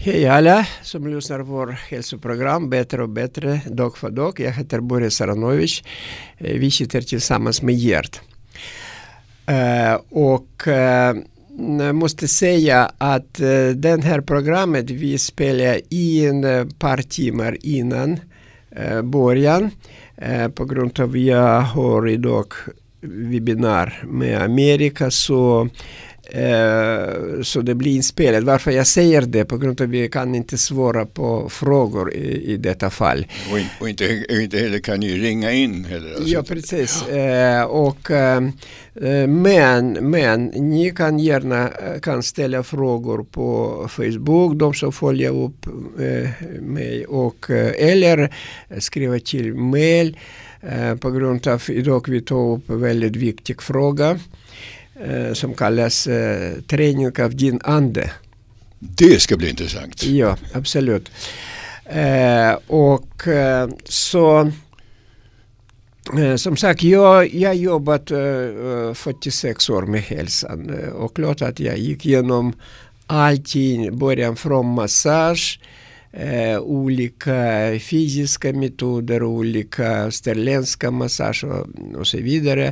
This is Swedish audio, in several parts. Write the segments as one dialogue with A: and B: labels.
A: Hej alla som lyssnar på vår hälsoprogram Bättre och bättre dag för dag. Jag heter Boris Saranovic. Vi sitter tillsammans med Gert. Jag måste säga att den här programmet vi spelar in ett par timmar innan början. På grund av att jag har idag webbinar med Amerika så det blir inspelat. Varför jag säger det? På grund av att vi kan inte svara på frågor i detta fall.
B: Och inte heller kan ni ringa in heller. Alltså.
A: Ja, precis. Men ni kan gärna ställa frågor på Facebook, de som följer upp mig, eller skriva till mail på grund av idag vi tar upp en väldigt viktig fråga som kallas träning av din ande.
B: Det ska bli intressant.
A: Ja, absolut. Som sagt, jag jobbat 46 år med hälsan och klart att jag gick igenom allting, början från massage, olika fysiska metoder, olika sterländska massage och så vidare.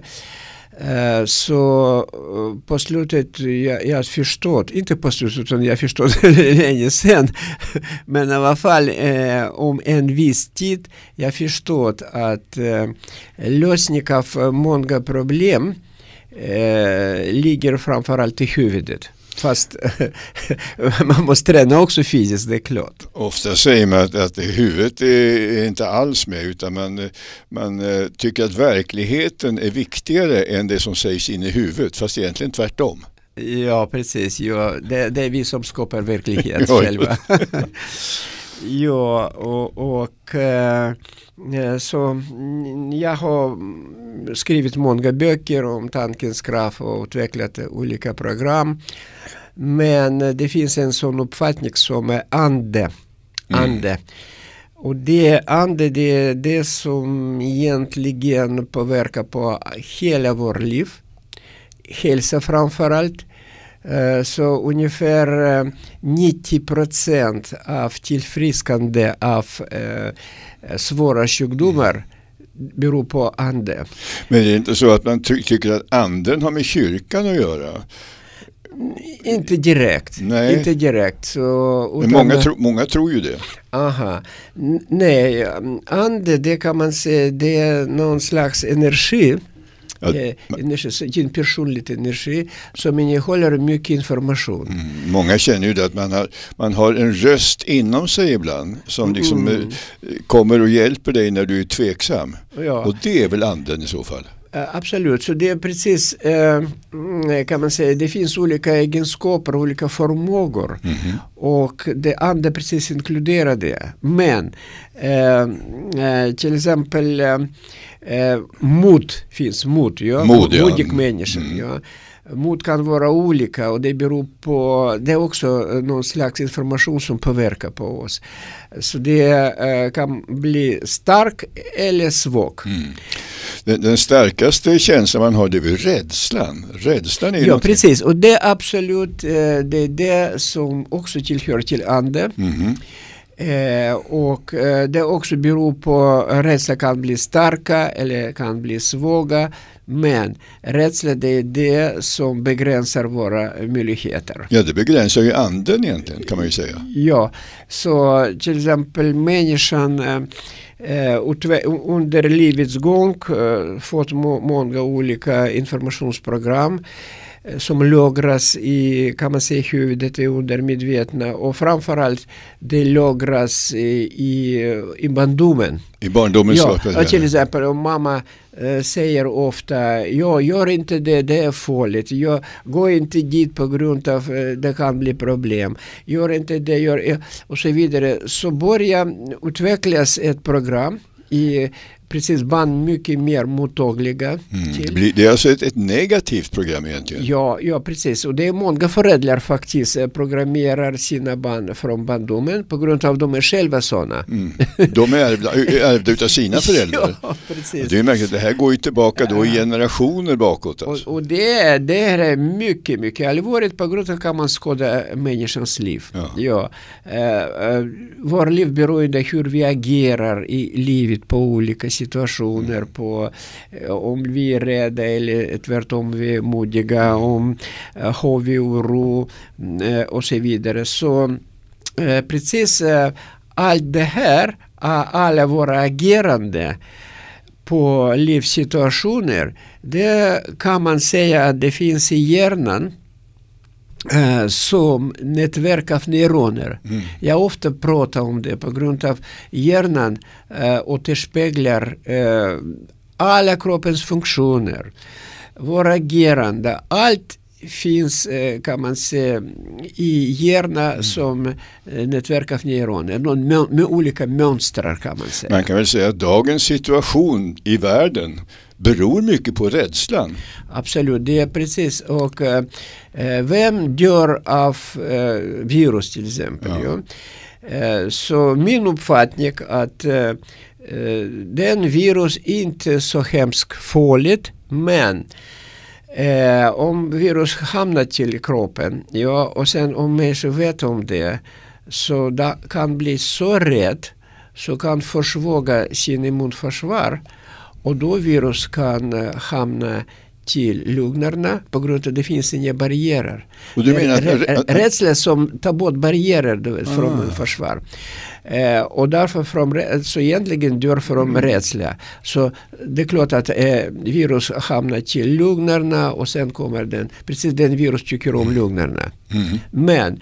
A: Så på slutet jag förstått, inte på slutet utan jag förstått länge sedan, men i alla fall om en viss tid jag förstått att lösning av många problem ligger framförallt i huvudet. Fast man måste träna också fysiskt, det är klart.
B: Ofta säger man att huvudet är inte alls med, utan man tycker att verkligheten är viktigare än det som sägs in i huvudet, fast egentligen tvärtom.
A: Ja, precis. Ja, det är vi som skapar verklighet själva. Ja, så jag har skrivit många böcker om tankens kraft och utvecklat olika program. Men det finns en sån uppfattning som är ande. Och det är det som egentligen påverkar på hela vår liv. Hälsa framförallt. Så ungefär 90% av tillfriskande av svåra sjukdomar beror på ande.
B: Men det är inte så att man tycker att anden har med kyrkan att göra?
A: Inte direkt.
B: Nej.
A: Inte direkt. Så,
B: men många tror ju det.
A: Aha. Nej, ande det kan man säga, det är någon slags energi. En personlig energi som innehåller mycket information.
B: Många känner ju det att man har en röst inom sig ibland som liksom kommer och hjälper dig när du är tveksam. Ja. Och det är väl anden i så fall?
A: Absolut, så det är precis kan man säga, det finns olika egenskaper, olika förmågor och det andra precis inkluderar det. Men till exempel mod finns, modig människa. Ja. Mod kan vara olika och det beror på, det är också någon slags information som påverkar på oss. Så det kan bli stark eller svag.
B: Den starkaste känslan man har, det är väl rädslan. Rädslan är
A: ja, precis. Och det är absolut det är det som också tillhör till ande. Och det också beror på rädsla kan bli starka eller kan bli svaga, men rädsla det är det som begränsar våra möjligheter.
B: Ja, det begränsar ju anden egentligen, kan man ju säga.
A: Ja, så till exempel människan under livets gång fått många olika informationsprogram som lagras i, kan man säga, huvudet och undermedvetna, och framförallt det lagras i barndomen.
B: I barndomen
A: ja, till exempel om mamma säger ofta, gör inte det, det är farligt. Gå inte dit på grund av det kan bli problem. Gör inte det, och så vidare. Så börjar utvecklas ett program i precis barn mycket mer mottagliga till.
B: Det är alltså ett negativt program egentligen.
A: Ja, precis. Och det är många föräldrar faktiskt programmerar sina barn från barndomen på grund av att de är själva sådana.
B: De är ärvda utav sina föräldrar.
A: Ja, precis.
B: Det är märkligt, det här går ju tillbaka då i generationer bakåt. Alltså.
A: Och det är mycket, mycket allvarligt på grund av att kan man skada människans liv. Ja. Vår liv beror på hur vi agerar i livet på olika situationer, på om vi är rädda eller tvärtom vi är modiga, om har vi oro och så vidare. Så precis allt det här, alla våra agerande på livssituationer, det kan man säga att det finns i hjärnan som nätverk av neuroner. Jag ofta pratar om det på grund av hjärnan återspeglar alla kroppens funktioner, våra agerande, allt finns kan man säga i hjärnan som nätverk av neuroner med olika mönster kan man säga.
B: Man kan väl säga att dagens situation i världen beror mycket på rädslan.
A: Absolut, det är precis. Och vem dör av virus till exempel? Ja. Så min uppfattning att den virus inte så hemskt farligt, men om virus hamnar till kroppen, och sen om människor vet om det, så det kan bli så rädd så kan försvaga sin immunförsvar, och då virus kan hamna till lugnerna på grund av att det finns inga barriärer.
B: Och du menar
A: rädsla som tar bort barriärer från försvar. Och därför så egentligen dör från rädsla. Så det är klart att virus hamnar till lugnerna, och sen kommer precis den virus tycker om lugnerna. Men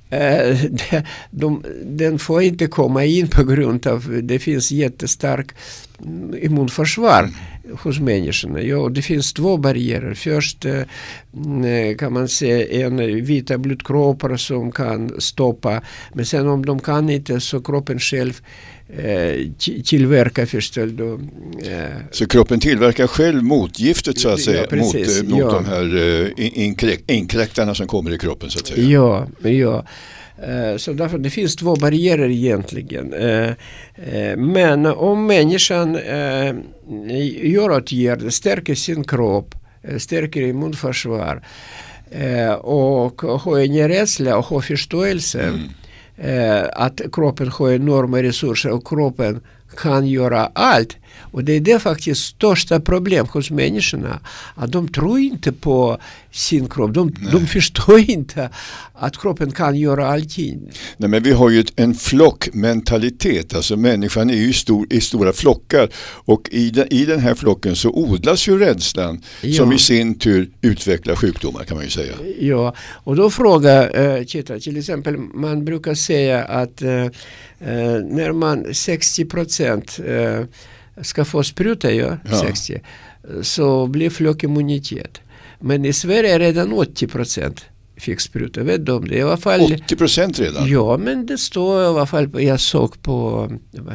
A: den får inte komma in på grund av det finns jättestark immunförsvar hos människorna. Ja, det finns två barriärer. Först kan man säga en vita blodkroppar som kan stoppa, men sen om de kan inte så kroppen själv tillverkar förstås då.
B: Så kroppen tillverkar själv motgiftet så att säga, mot de här inkräktarna som kommer i kroppen så att säga. Ja. Så därför det finns två barriärer egentligen. Men om människan gör åtgärder, stärker sin kropp, stärker immunförsvar och har en rädsla och har förståelse att kroppen har enorma resurser och kroppen kan göra allt. Och det är det faktiskt största problem hos människorna. Att de tror inte på sin kropp. De förstår inte att kroppen kan göra allting. Nej, men vi har ju en flockmentalitet. Alltså människan är ju i stora flockar. Och i den här flocken så odlas ju rädslan som i sin tur utvecklar sjukdomar kan man ju säga. Ja,
A: och då frågar till exempel, man brukar säga att när man 60% ska få spruta 60, så blir flockimmunitet. Men i Sverige är redan 80% fick spruta. Vet du om det? I alla fall,
B: 80% redan? Ja,
A: men det står i alla fall, jag såg på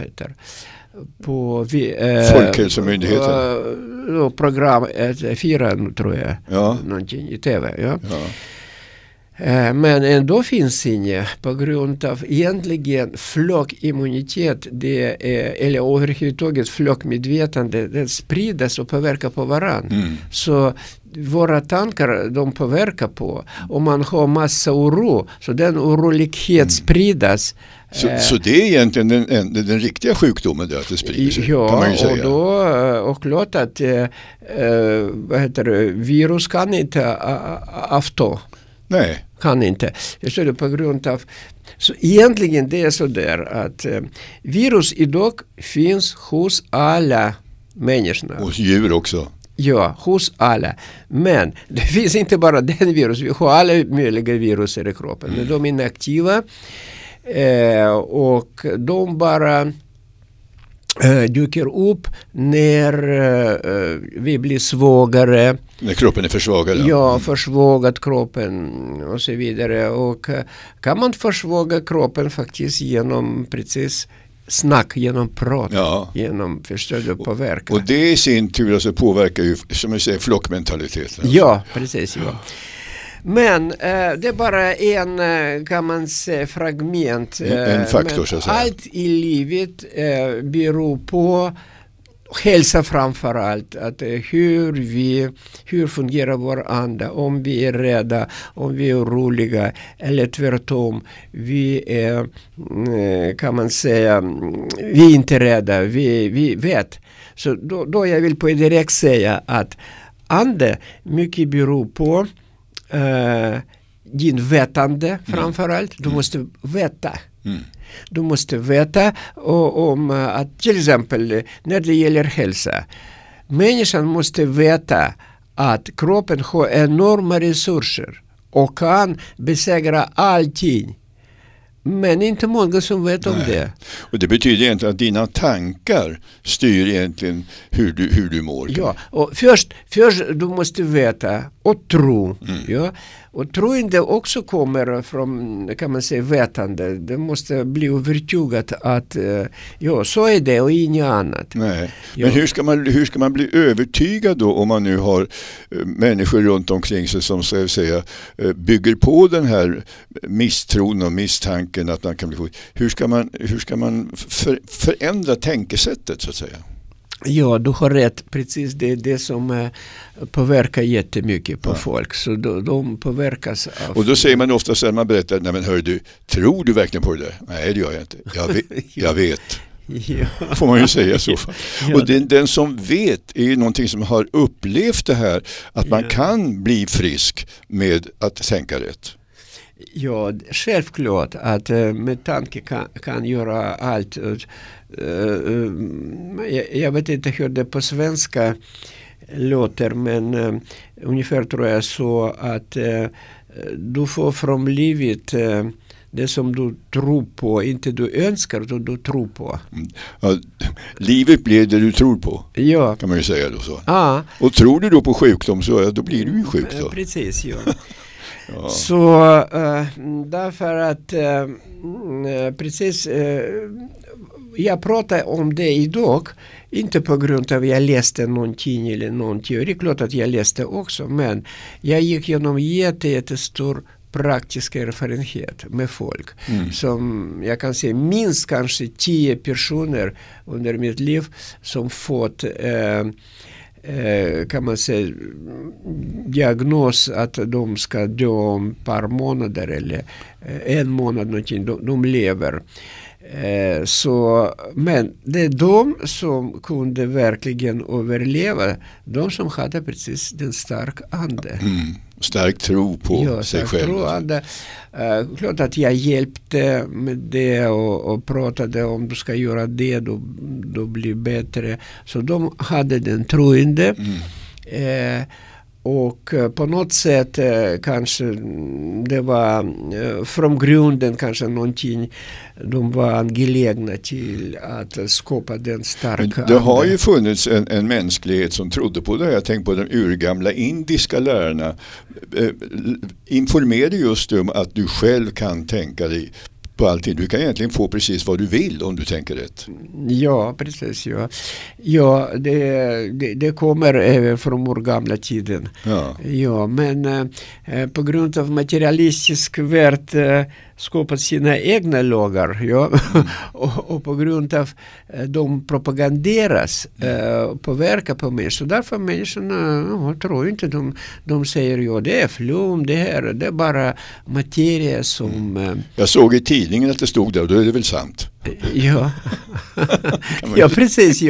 A: Folkhälsomyndigheten. Program 4 tror jag. Ja. Någonting i tv. Ja. Men ändå finns inget på grund av egentligen flockimmunitet, eller överhuvudtaget flockmedvetande, det spridas och påverkar på varann. Så våra tankar de påverkar på, och man har massa oro, så den orolighet spridas.
B: Så det är egentligen den riktiga sjukdomen där, att det sprider sig, kan man ju säga.
A: Och klart att virus kan inte avta.
B: Nej.
A: Kan inte. Jag står det på grund av. Så egentligen det är så där att virus idag finns hos alla människorna.
B: Hos djur också.
A: Ja, hos alla. Men det finns inte bara den virus. Vi har alla möjliga virus i kroppen. Men de är inaktiva och de bara dyker upp när vi blir svagare.
B: När kroppen är försvagad.
A: Ja, försvagat kroppen och så vidare. Och kan man försvaga kroppen faktiskt genom precis snack, genom prat, genom förstådd och påverkan.
B: Och det i sin tur alltså påverkar ju, som jag säger, flockmentaliteten. Alltså.
A: Ja, precis. Ja. Men det är bara en, kan man säga, fragment.
B: En faktor, så att säga.
A: Allt i livet beror på hälsa framför allt. Att hur fungerar vår ande? Om vi är rädda, om vi är oroliga eller tvärtom. Vi är, kan man säga, vi är inte rädda. Vi vet. Så då jag vill på direkt säga att ande mycket beror på din vetande framförallt. Du måste veta. Du måste veta om att till exempel när det gäller hälsa. Människan måste veta att kroppen har enorma resurser och kan besegra allting. Men inte många som vet om det.
B: Och det betyder egentligen att dina tankar styr egentligen hur du mår.
A: Ja, och först du måste veta och tro. Ja. Och troende också kommer från, kan man säga, vetande. Det måste bli övertygat att så är det och inget annat.
B: Nej. Men hur ska man bli övertygad då om man nu har människor runt omkring sig som så att säga bygger på den här misstron och misstanken att man kan bli sjuk. Hur ska man förändra tänkesättet så att säga?
A: Ja, du har rätt. Precis, det är det som påverkar jättemycket på folk. Så de påverkas av...
B: Och då säger man ofta så här, man berättar, nej men hör du, tror du verkligen på det där? Nej, det gör jag inte. Jag vet. Ja. Får man ju säga så. Ja. Och den som vet är ju någonting som har upplevt det här, att man kan bli frisk med att tänka rätt.
A: Ja, självklart att med tanke kan göra allt. Jag vet inte hur det på svenska låter, men ungefär tror jag så att du får från livet det som du tror på, inte du önskar, du tror på.
B: Ja, livet blir det du tror på, kan man ju säga då så.
A: Ja.
B: Och tror du då på sjukdom så då blir du ju sjuk då.
A: Precis, ja. Ja. Så därför att precis jag pratar om det idag inte på grund av att jag läste någonting eller någon teori. Klart att jag läste också, men jag gick genom jättestor praktisk erfarenhet med folk som jag kan säga minst kanske 10 personer under mitt liv som fått kan man säga diagnos att de ska dö om ett par månader eller en månad någonting, de lever. Så, men det är de som kunde verkligen överleva, de som hade precis den stark ande.
B: Stark tro på sig själv.
A: Klart att jag hjälpte med det och pratade om du ska göra det, då blir bättre. Så de hade den troende. Och på något sätt kanske det var från grunden kanske någonting de var angelägna till att skapa den starka.
B: Det har ju funnits en mänsklighet som trodde på det. Jag tänker på de urgamla indiska lärarna. Informerade just om att du själv kan tänka dig på allting. Du kan egentligen få precis vad du vill om du tänker rätt.
A: Ja, precis. Ja, det kommer även från vår gamla tiden. Ja, men på grund av materialistisk värld skapat sina egna lagar. Och på grund av de propaganderas påverkar på mig. Så därför människorna tror inte. De säger det är flum, det är bara materia som...
B: Jag såg i tidningen att det stod där och då är det väl sant.
A: Ja, ja precis,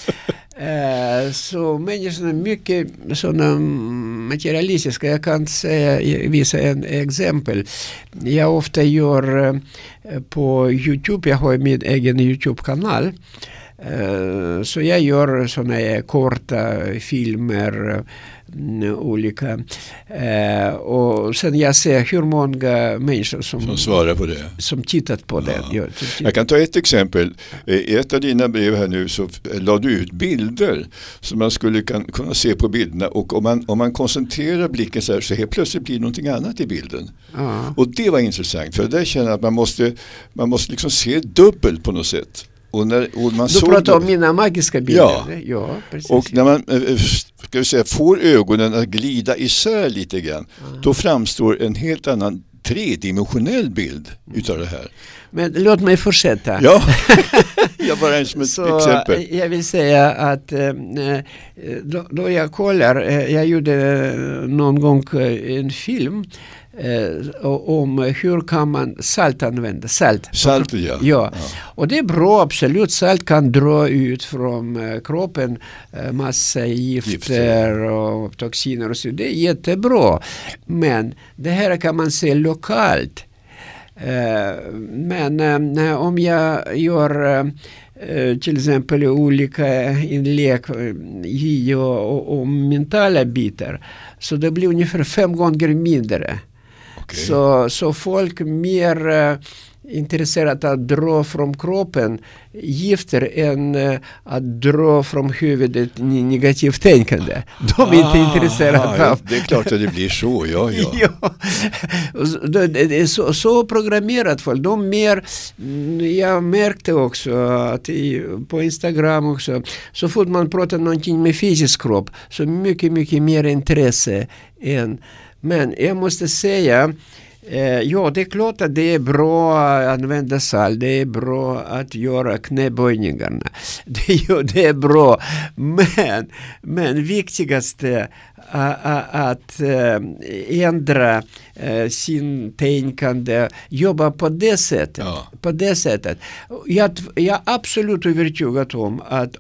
A: så människorna är mycket sådana materialistiska. Jag kan visa en exempel. Jag ofta gör på YouTube, jag har min egen YouTube-kanal. Så jag gör sådana korta filmer, olika. Och sen jag ser hur många människor som
B: svarar på det.
A: Som tittat på det. Ja,
B: jag kan ta ett exempel. I ett av dina brev här nu så la du ut bilder som man skulle kunna se på bilderna. Och om man koncentrerar blicken så helt plötsligt blir någonting annat i bilden. Och det var intressant. För där känner jag att man måste liksom se dubbelt på något sätt. Och man
A: du pratar om mina magiska bilder. Ja, precis.
B: Och när man ska vi säga, får ögonen att glida isär lite grann, då framstår en helt annan tredimensionell bild utav det här.
A: Men låt mig fortsätta.
B: Ja, jag bara som ett exempel.
A: Jag vill säga att då jag kollar, jag gjorde någon gång en film om hur kan man salt använda. Salt, ja. Och det är bra, absolut. Salt kan dra ut från kroppen massa gifter och toxiner och så. Det är jättebra. Men det här kan man se lokalt. Men om jag gör till exempel olika inlägg i och mentala bitar, så det blir ungefär 5 gånger mindre. Okay. Så folk mer intresserade att dra från kroppen gifter än att dra från huvudet negativt tänkande. De är inte intresserade av.
B: Det är klart att det blir så, ja.
A: Det är så programmerat folk. De mer, jag märkte också att på Instagram också, så fort man pratar någonting med fysisk kropp, så mycket, mycket mer intresse än. Men jag måste säga, ja, det är klart att det är bra att använda salt. Det är bra att göra knäböjningarna. Det är bra. Men viktigaste att ändra sin tänkande, jobba på det sättet. Ja. På det sättet. Jag är absolut övertygad om att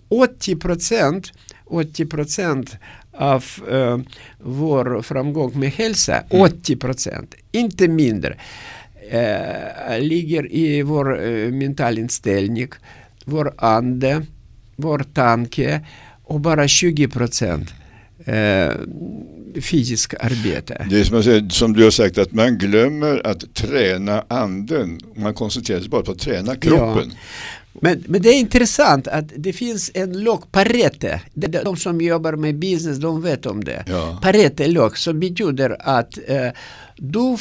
A: 80% av vår framgång med hälsa, 80%, inte mindre, ligger i vår mental inställning, vår ande, vår tanke, och bara 20% fysisk arbete.
B: Det är som du har sagt, att man glömmer att träna anden. Man koncentrerar sig bara på att träna kroppen.
A: Ja. Men det är intressant att det finns en låg Pareto. De som jobbar med business, de vet om det. Ja. Pareto är låg, som betyder att du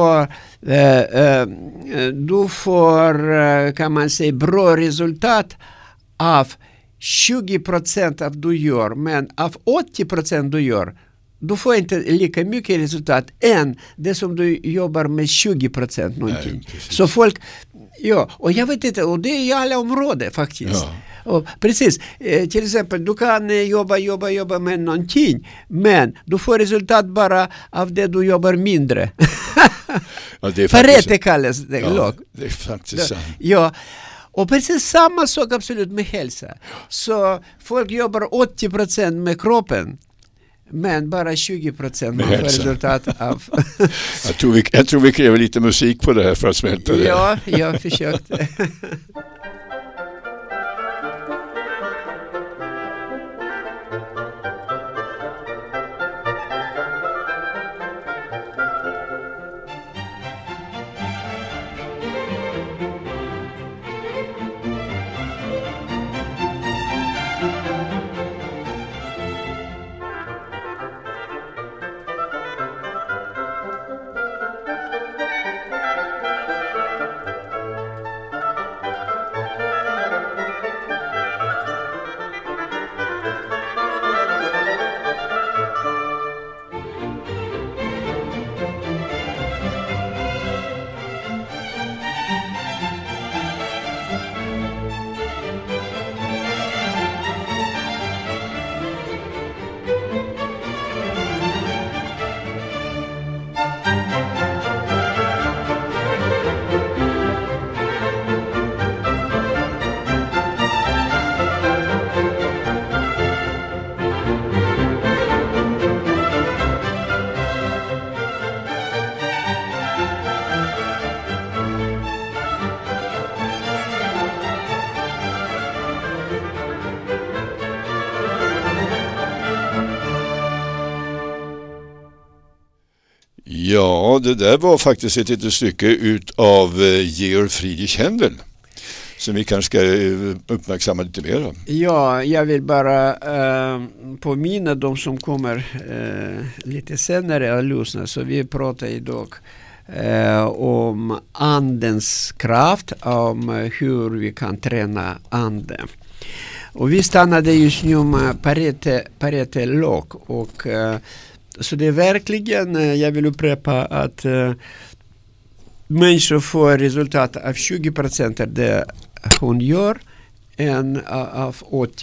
A: får kan man säga bra resultat av 20% att du gör, men av 80% du gör, du får inte lika mycket resultat än det som du jobbar med 20% någonting. Nej, så folk, ja, och jag vet inte, och det är i alla områden faktiskt. Ja. Och precis, till exempel du kan jobba med någonting, men du får resultat bara av det du jobbar mindre.
B: Ja, det är
A: Pareto kallas det.
B: Ja, det är faktiskt sant.
A: Ja. Och precis samma sak absolut med hälsa. Så folk jobbar 80% med kroppen, men bara 20% med resultat av.
B: Jag tror vi kräver lite musik på det här för att smälta det.
A: Ja, jag försökte.
B: Ja, det där var faktiskt ett litet stycke ut av Georg Friedrich Händel som vi kanske ska uppmärksamma lite mer.
A: Ja, jag vill bara påminna de som kommer lite senare att lyssna. Så vi pratar idag om andens kraft, om hur vi kan träna anden. Och vi stannade just nu med Pareto-log, och så det är verkligen, jag vill upprepa att människor får resultat av 20% av det hon gör än av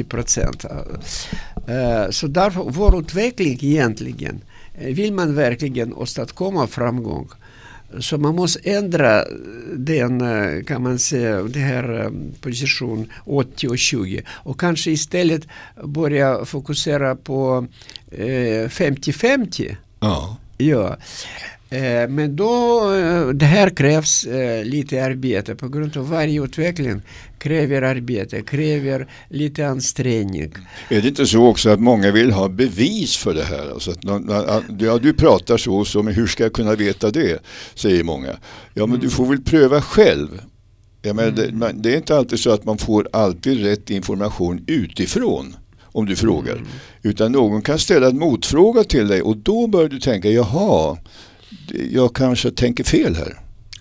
A: 80%. Så därför vår utveckling egentligen, vill man verkligen åstadkomma framgång, så man måste ändra den, kan man säga, det här position 80 och 20, och kanske istället börja fokusera på 50-50. Ja. Men då, det här krävs lite arbete, på grund av varje utveckling kräver arbete, kräver lite ansträngning.
B: Är det inte så också att många vill ha bevis för det här? Alltså att du pratar så, men hur ska jag kunna veta det? Säger många. Ja, men du får väl pröva själv. Ja, men det är inte alltid så att man får alltid rätt information utifrån om du frågar. Utan någon kan ställa en motfråga till dig, och då bör du tänka, jaha, jag kanske tänker fel här.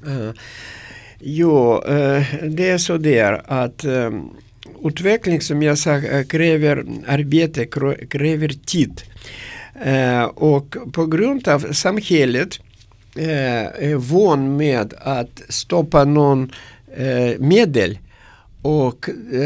A: Det är så där att utveckling, som jag sa, kräver arbete, kräver tid. Och på grund av samhället är van med att stoppa någon medel och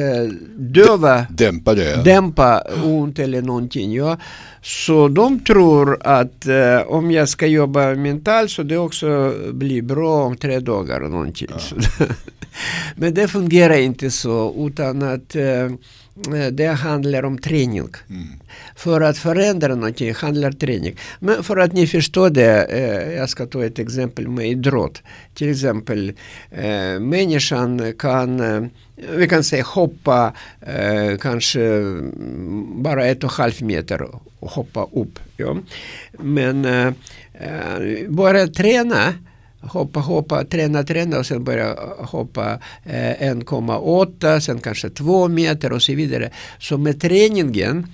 A: dämpa ont eller någonting. Ja. Så de tror att om jag ska jobba mentalt, så det också blir bra om 3 dagar och någonting. Ja. Men det fungerar inte så, utan att det handlar om träning. För att förändra någonting handlar träning. Men för att ni förstår det, jag ska ta ett exempel med idrott. Till exempel, människan kan, vi kan säga, hoppa kanske bara 1,5 meter och hoppa upp. Ja. Men bara träna, hoppa, träna och sen börja hoppa 1,8, sen kanske 2 meter och så vidare. Så med träningen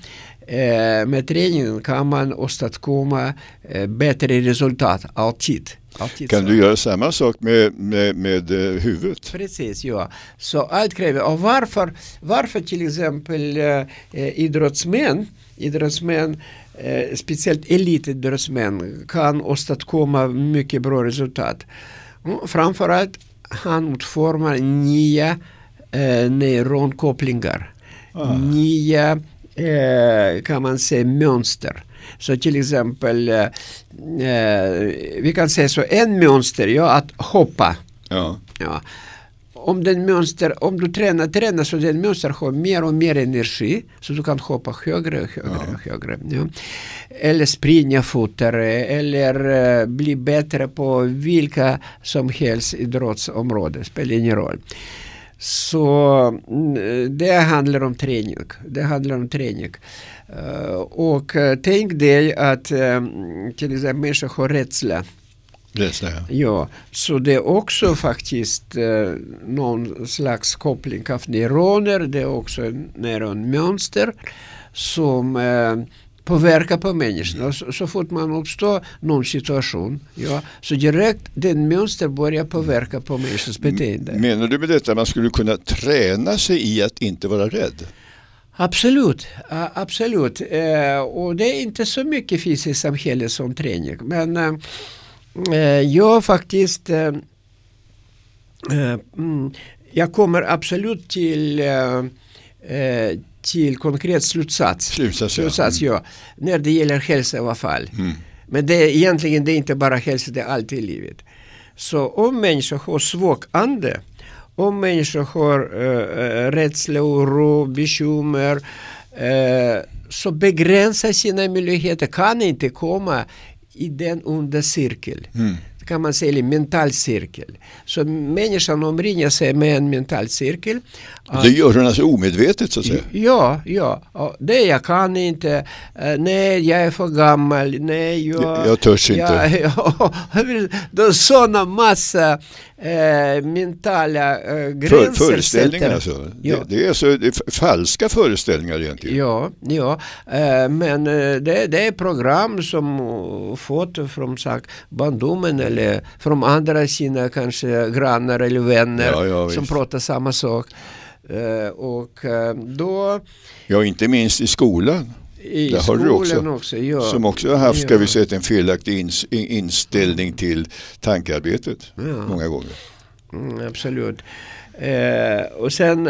A: kan man åstadkomma bättre resultat alltid.
B: Kan du göra samma sak med huvudet?
A: Precis, ja. Så allt kräver. Och varför till exempel idrottsmän, speciellt elitidrottsmän, kan åstadkomma mycket bra resultat? Framförallt han utformar nya neuronkopplingar. Nya, kan man säga, mönster. Så till exempel vi kan säga så, en mönster, att hoppa. Ja. Om du tränar så den mönster har mer och mer energi, så du kan hoppa högre. Ja. Eller springa fortare, eller bli bättre på vilka som helst idrottsområden, spelar ingen roll. Så det handlar om träning. Och tänk dig att till exempel människor har rädsla. Ja, så det är också faktiskt någon slags koppling av neuroner. Det är också neuronmönster som påverkar på människorna. Så fort man uppstår någon situation, så direkt den mönster börjar påverka på människors beteende.
B: Menar du med detta att man skulle kunna träna sig i att inte vara rädd?
A: Absolut. Och det är inte så mycket finns i samhället som träning. Men jag faktiskt jag kommer absolut till konkret slutsats, ja, när det gäller hälsa i alla fall. Men det är inte bara hälsa, det är allt i livet. Så om människor har svag ande, om människor har rädsla, oro, bekymmer, så begränsar sina möjligheter, kan inte komma i den onda cirkel. Kan man säga, eller mental cirkel. Så människan omringar sig med en mental cirkel.
B: Det gör hon alltså omedvetet, så att säga?
A: Ja. Det jag kan inte. Nej, jag är för gammal. Nej,
B: jag törs inte.
A: Det är sådana massa mentala gränser.
B: Föreställningar alltså. Ja. Det är falska föreställningar egentligen.
A: Ja. Men det är program som fått från barndomen eller från andra sina kanske grannar eller vänner som pratar samma sak. Och då...
B: Ja, inte minst i skolan.
A: I har du också,
B: som också har haft, ska vi säga, en felaktig inställning till tankearbetet många gånger.
A: Absolut. Och sen,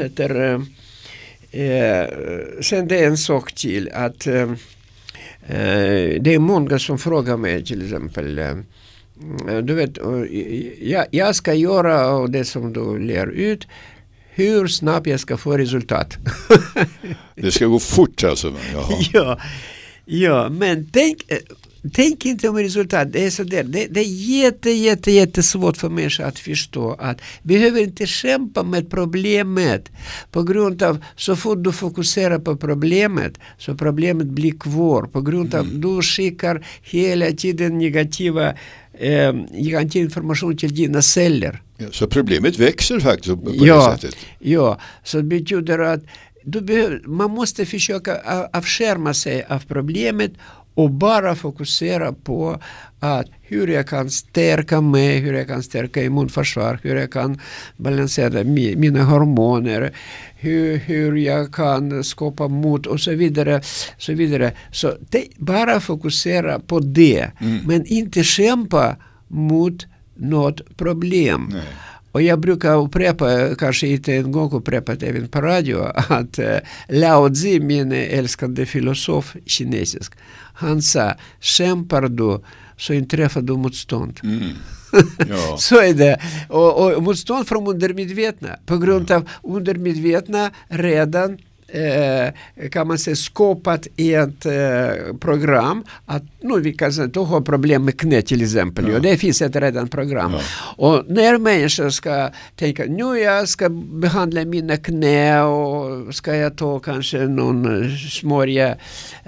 A: sen det är en sak till att det är många som frågar mig till exempel, du vet, jag ska göra det som du lär ut, hur snabbt jag ska få resultat.
B: Det ska gå fort alltså.
A: Ja, men tänk inte om resultat. Det är så där. Det är jättesvårt för människor att förstå att vi behöver inte kämpa med problemet på grund av så fort du fokuserar på problemet så problemet blir kvar på grund av du skickar hela tiden negativ information till dina celler.
B: Ja, så problemet växer faktiskt på det sättet.
A: Ja, så det betyder att man måste försöka avskärma sig av problemet och bara fokusera på att hur jag kan stärka mig, hur jag kan stärka immunförsvar, hur jag kan balansera mina hormoner, hur jag kan skapa mod och så vidare. Så bara fokusera på det, men inte kämpa mot något problem. Nej. Och jag brukar upprepa, kanske inte en gång upprepat även på radio, att Lao Tzu, min älskande filosof kinesisk, han sa, kämpar du så inträffar du motstånd. Ja. Så är det. Och motstånd från undermedvetna. På grund av undermedvetna redan kan man säga skapat ett program att vi kan säga att ha problem med knä till exempel. Ja. Det finns ett redan program. Ja. Och när människor ska tänka, nu jag ska behandla mina knä och ska jag ta kanske någon smörja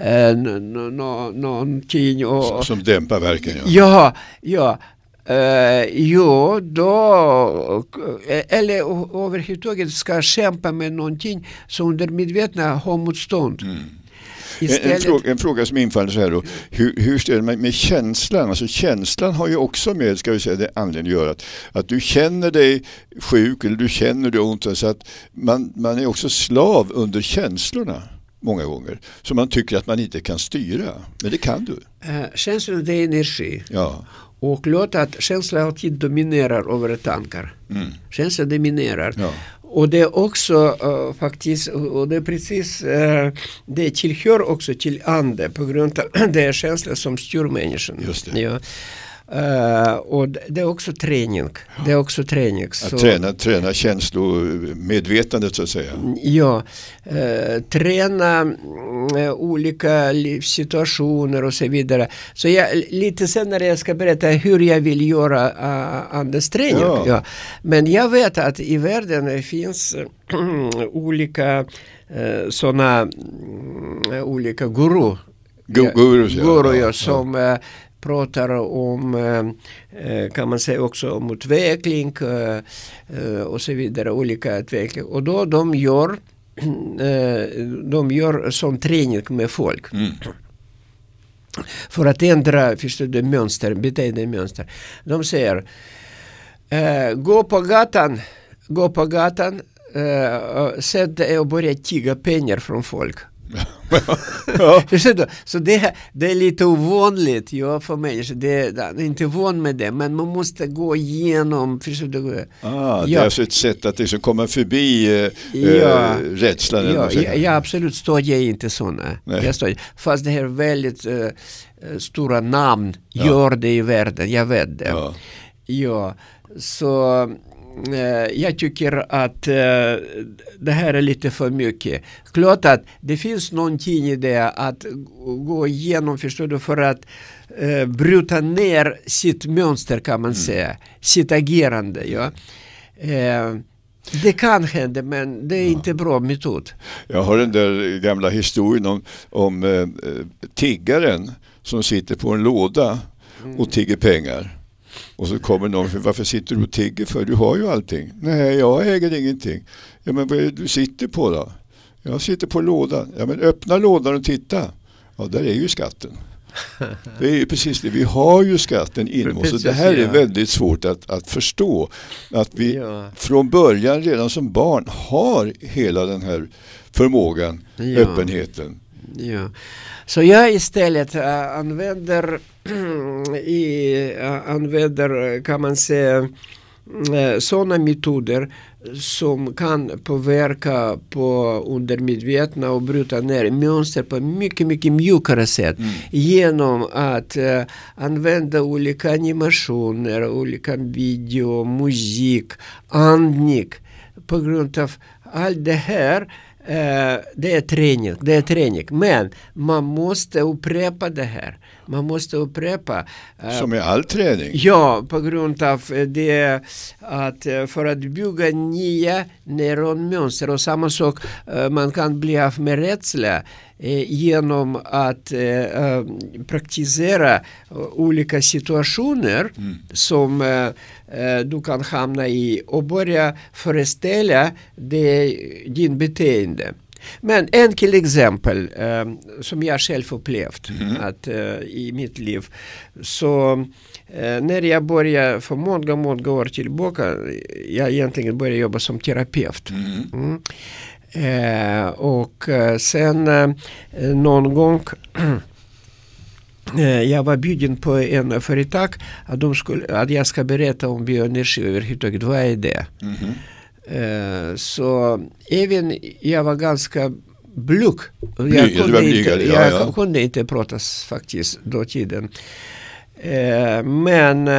A: någonting
B: som dämpar värken.
A: Ja. Eller överhuvudtaget ska kämpa med någonting som undermedvetna har motstånd.
B: En fråga som infaller så här då, hur ställer man med känslan? Alltså känslan har ju också med, ska vi säga, det anledning att göra att du känner dig sjuk eller du känner dig ont, så att man är också slav under känslorna många gånger, så man tycker att man inte kan styra, men det kan du.
A: Känslor, det är energi.
B: Ja.
A: Och låt att känslan alltid dominerar över tankar. Känslan dominerar. Ja. Och det är också faktiskt, och det är precis, det tillhör också till ande på grund av det är känslan som styr människan.
B: Just det.
A: Ja. Och det är också träning. Det är också träning.
B: Så, att träna känslomedvetandet så att säga.
A: Ja, träna olika livssituationer och så vidare. Så lite senare jag ska berätta hur jag vill göra andesträning. Ja. Men jag vet att i världen finns olika sådana olika guru som pratar om, kan man säga också om utveckling och så vidare, olika utveckling. Och då de gör sån träning med folk. För att ändra beteendemönster. De säger, gå på gatan, sätt dig och börja tigga pengar från folk. Ja. Så det är lite ovanligt för människor. Det är inte van med det, men man måste gå igenom.
B: Det är alltså ett sätt att liksom komma förbi rädslan.
A: Ja, absolut står jag inte sådana. Fast det här väldigt stora namn gör det i världen, jag vet det. Ja, så jag tycker att det här är lite för mycket. Klart att det finns någonting i det att gå igenom, förstår du, för att bryta ner sitt mönster, kan man säga, sitt agerande. Ja. Det kan hända, men det är inte bra metod.
B: Jag har den där gamla historien om tiggaren som sitter på en låda och tigger pengar. Och så kommer någon, varför sitter du och tigger för? Du har ju allting. Nej, jag äger ingenting. Ja, men vad är det du sitter på då? Jag sitter på lådan. Ja, men öppna lådan och titta. Ja, där är ju skatten. Det är ju precis det. Vi har ju skatten inom oss. Och det här är väldigt svårt att förstå. Att vi från början redan som barn har hela den här förmågan, öppenheten.
A: Ja. Så jag istället använder kan man säga sådana metoder som kan påverka på undermedvetna och bryta ner mönster på mycket, mycket mjukare sätt genom att använda olika animationer, olika video, musik, andning. På grund av allt det här det är träning. Men man måste upprepa det här. Man måste upprepa.
B: Som är all träning?
A: Ja, på grund av det att för att bygga nya neuronmönster och samma sak man kan bli av med rädsla genom att praktisera olika situationer som du kan hamna i och börja föreställa din beteende. Men enkel exempel som jag själv upplevt att, i mitt liv. Så när jag började för många år tillbaka, jag egentligen började jobba som terapeut. Och sen någon gång jag var bjuden på en företag att jag ska berätta om bioenergi överhuvudtaget. Vad är det? Så även jag var ganska blyg. Jag kunde inte prata faktiskt då tiden. Men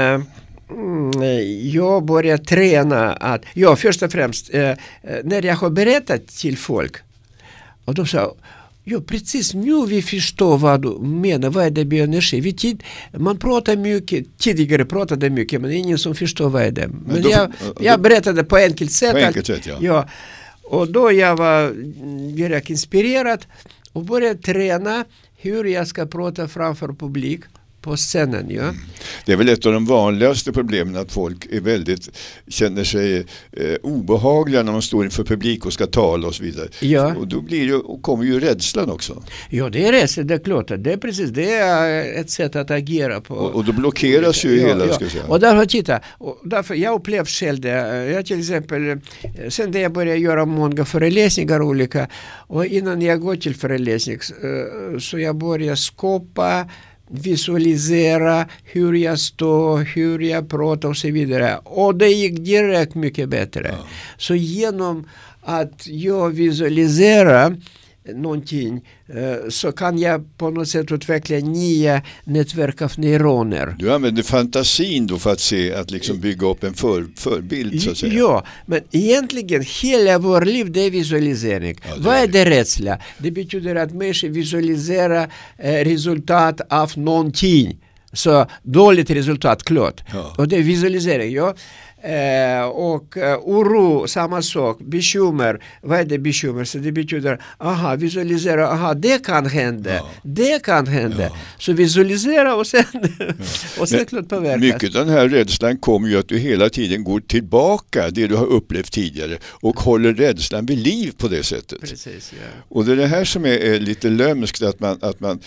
A: jag började träna först och främst när jag har berättat till folk och de sa precis nu vi förstår vad du menar, vad är det bioenergi. Man pratar mycket, tidigare pratade mycket men ingen som förstår vad är det. Men jag berättade på enkelt sätt.
B: På enkelt sätt, ja.
A: Och då jag var direkt inspirerad och började träna hur jag ska prata framför publik på scenen. Ja.
B: Det är väl ett av de vanligaste problemen att folk känner sig obehagliga när man står inför publik och ska tala och så vidare.
A: Ja.
B: Och då kommer ju rädslan också.
A: Ja, det är rädslan, det är klart. Det är precis, det är ett sätt att agera på.
B: Och då blockeras ju hela, ska jag säga.
A: Och därför jag upplevt själv det. Jag till exempel, sen när jag började göra många föreläsningar olika, och innan jag går till föreläsning så jag började skapa, visualisera hur jag står, hur jag pratar och så vidare. Och det gick direkt mycket bättre. Ja. Så genom att jag visualiserar någonting så kan jag på något sätt utveckla nya nätverk av neuroner. Du
B: använder fantasin då för att se, att liksom bygga upp en förbild så att säga.
A: Ja, men egentligen hela vår liv det är visualisering. Ja, vad är det rädsla? Det betyder att människor visualiserar resultat av någonting. Så dåligt resultat, klart. Ja. Och det är visualisering, ja. Och oro, samma sak, bekymmer, vad är det bekymmer? Så det betyder, visualisera, det kan hända, det kan hända. Ja. Så visualisera och sen klart påverkas.
B: Mycket av den här rädslan kommer ju att du hela tiden går tillbaka det du har upplevt tidigare och håller rädslan vid liv på det sättet.
A: Precis, ja.
B: Och det är det här som är lite lömskt, att man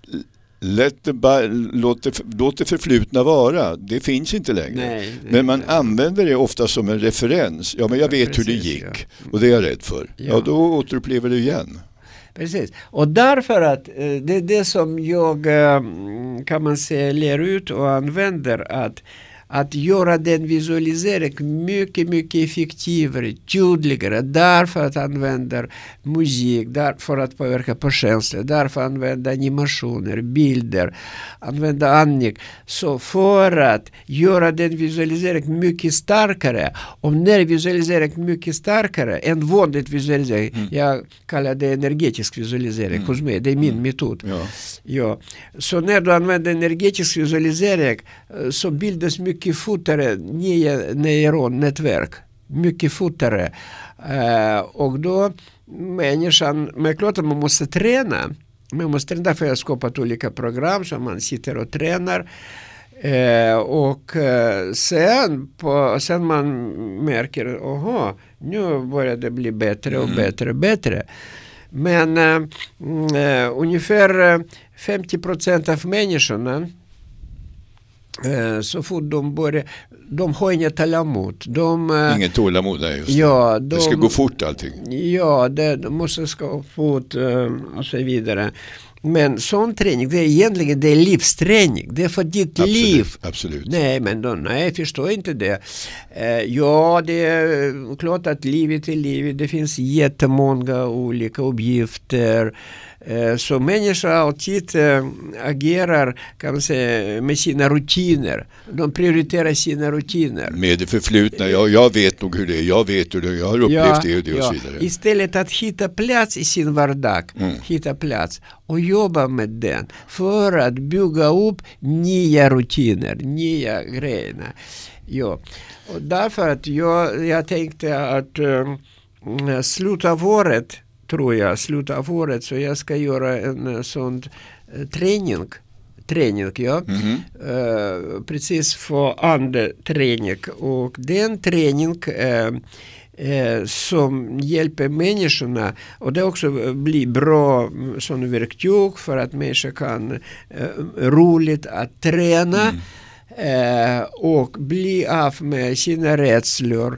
B: låt det förflutna vara. Det finns inte längre. Nej, men man använder det ofta som en referens. Ja, men jag vet hur det gick. Och det är jag rädd för. Ja, då återupplever du igen.
A: Precis. Och därför att det är det som jag kan man säga lär ut och använder, att göra den visualisering mycket, mycket effektivare, tydligare, därför att använda musik, därför att påverka på känslor, därför att använda animationer, bilder, använda andning. Så för att göra den visualisering mycket starkare, och när visualisering mycket starkare än vanligt visualisering, jag kallar det energetisk visualisering hos mig, det är min metod. Ja. Så när du använder energetisk visualisering så bildas mycket fortare nya neuronnätverk. Mycket fortare. Och då människan, men klart att man måste träna. Därför har jag skapat olika program som man sitter och tränar. Och sen man märker, nu börjar det bli bättre och bättre och bättre. Men ungefär 50% av människorna så fort de har inget tålamod.
B: Inget tålamod, nej, just det.
A: Ja,
B: det ska gå fort allting.
A: Ja, det måste gå fort och så vidare. Men sån träning, det är livsträning. Det är för ditt liv.
B: Absolut.
A: Nej, men jag förstår inte det. Ja, det är klart att livet är livet. Det finns jättemånga olika uppgifter. Så människor alltid agerar, kan man säga, med sina rutiner. De prioriterar sina rutiner.
B: Med det förflutna, jag vet nog hur det är, jag vet hur det är, jag har upplevt det och det och så vidare.
A: Istället att hitta plats i sin vardag, hitta plats och jobba med den för att bygga upp nya rutiner, nya grejer. Ja. Och därför att jag tänkte att slutet av året så jag ska göra en sån träning, ja. Precis för andra träning, och den träning som hjälper människorna, och det också blir bra som verktyg för att människor kan roligt att träna och bli av med sina rädslor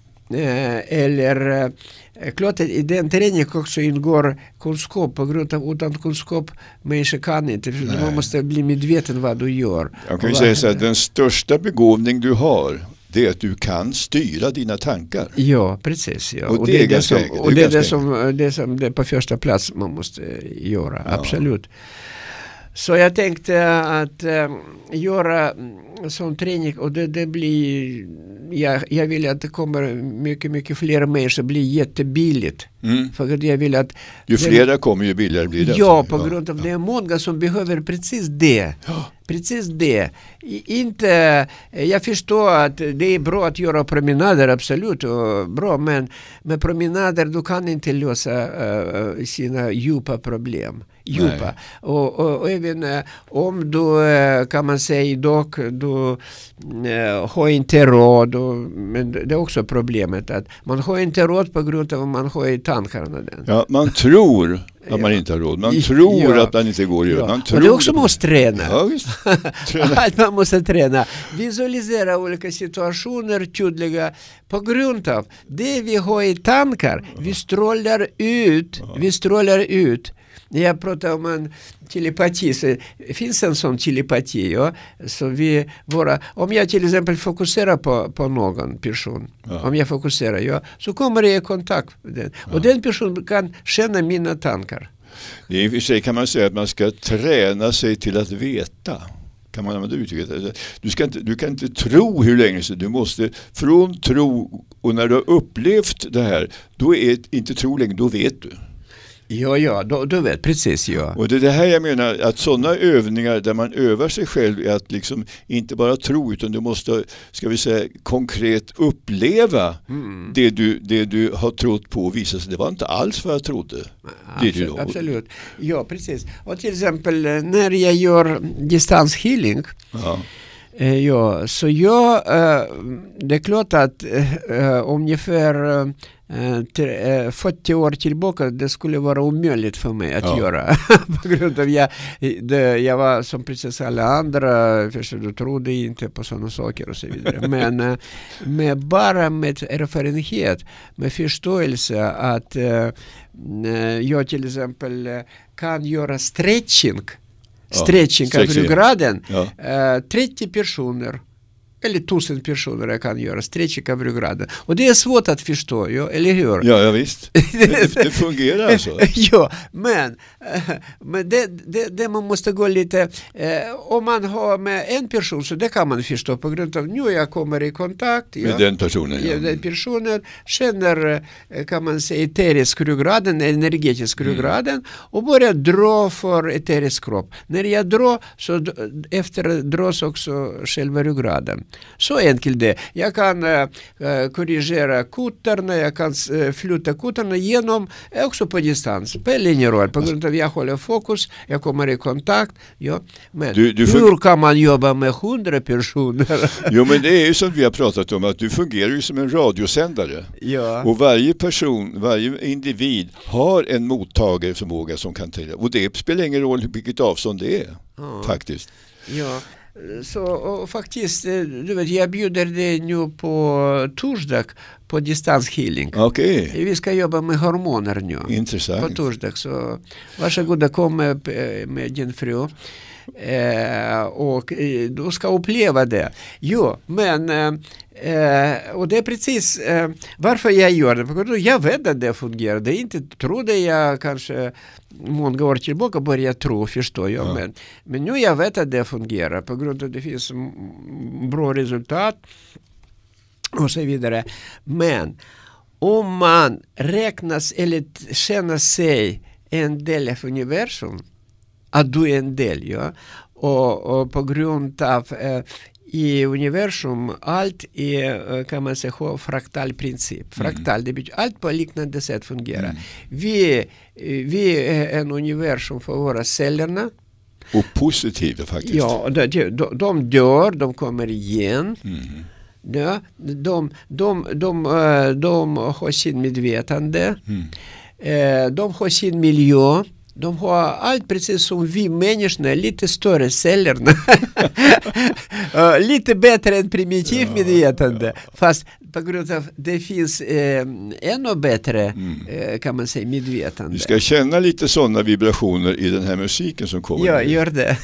A: eller klart att i den träningen också ingår kunskap, på grund av utan kunskap människor kan inte. Man måste bli medveten vad du gör.
B: Jag kan ju säga så att den största begåvning du har, det är att du kan styra dina tankar.
A: Ja, precis. Ja.
B: Och det är ganska enkelt.
A: Och det är som det på första plats man måste göra, absolut. Så jag tänkte att göra sån träning, och det blir, jag vill att det kommer mycket fler människor, blir jättebilligt. För att jag vill att
B: ju flera kommer, ju billigare blir det.
A: Ja, på grund av det är många som behöver precis det. Precis det. Inte, jag förstår att det är bra att göra promenader, absolut, och bra, men med promenader du kan inte lösa sina djupa problem. Och även om du, kan man säga idag, du har inte råd, men det är också problemet att man har inte råd på grund av att man har i tankarna den.
B: Ja, man tror att man inte har råd. Man tror att man inte går att göra. Man tror
A: och det också måste träna.
B: Ja, visst.
A: Allt man måste träna. Visualisera olika situationer tydliga på grund av det vi har i tankar. Vi strålar ut. Jag pratar om en telepati, så det finns en sån telepati, ja. Så om jag till exempel fokuserar på någon person, om jag fokuserar, så kommer jag i kontakt med den. Och den personen kan känna mina tankar.
B: I och för sig kan man säga att man ska träna sig till att veta. Kan man använda uttrycket? Du kan inte tro hur länge så. Du måste från tro, och när du har upplevt det här, då är inte tro länge, då vet du.
A: Ja, du vet, precis, ja.
B: Och det är det här jag menar, att sådana övningar där man övar sig själv är att liksom inte bara tro, utan du måste, ska vi säga, konkret uppleva det du har trott på och visa sig. Det var inte alls vad jag trodde.
A: Absolut. Ja, precis. Och till exempel när jag gör distanshealing, så det är klart att ungefär 40 år tillbaka det skulle vara omöjligt för mig att göra. På grund av jag var som precis alla andra, för du trodde inte på sådana saker och så vidare. Men bara med erfarenhet, med förståelse att jag till exempel kan göra stretching av ryggraden. 30 personer eller 1000 personer jag kan göra stretching av ryggraden. Och det är svårt att förstå, eller hur?
B: Ja, visst. Det fungerar alltså.
A: Ja, men det man måste gå lite, om man har med en person så det kan man förstå på grund av nu jag kommer i kontakt
B: med den personen.
A: Ja. Den personen känner, kan man säga, eterisk ryggraden, energetisk ryggraden och börjar dra för eterisk kropp. När jag drar så efter dras också själva ryggraden. Så enkelt det. Jag kan korrigera kutterna, jag kan flytta kutterna genom, också på distans. Spelar ingen roll, på grund av att jag håller fokus, jag kommer i kontakt. Ja. Men hur kan man jobba med 100 personer?
B: Jo, men det är ju som vi har pratat om, att du fungerar ju som en radiosändare.
A: Ja.
B: Och varje person, varje individ har en mottagarförmåga som kan ta. Och det spelar ingen roll vilket avstånd det är, faktiskt.
A: Ja. Så faktiskt, du vet, jag bjuder dig nu på torsdag på distanshealing.
B: Okej.
A: Vi ska jobba med hormoner nu.
B: Intressant.
A: På torsdag, så varsågoda, kom med din fru. Och du ska uppleva det. Jo, men och det är precis varför jag gör det. För jag vet att det fungerar. Det inte trodde jag kanske många år tillbaka började tro, förstår jag. Ja. Men nu jag vet att det fungerar på grund av att det finns bra resultat och så vidare. Men om man räknas eller känner sig en del av universum, att du är en del, ja. Och på grund av i universum allt är, kan man säga, fraktal princip. Fraktal, det betyder allt på liknande sätt fungerar. Vi är en universum för våra cellerna.
B: Och positiva faktiskt.
A: Ja, de dör, de kommer igen. Ja, de har sin medvetande. De har sin miljö. De har allt precis som vi människorna, lite större cellerna. Lite bättre än primitiv medvetande. Fast på grund av det finns ännu bättre kan man säga medvetande.
B: Vi ska känna lite sådana vibrationer i den här musiken som kommer.
A: Ja, gör det.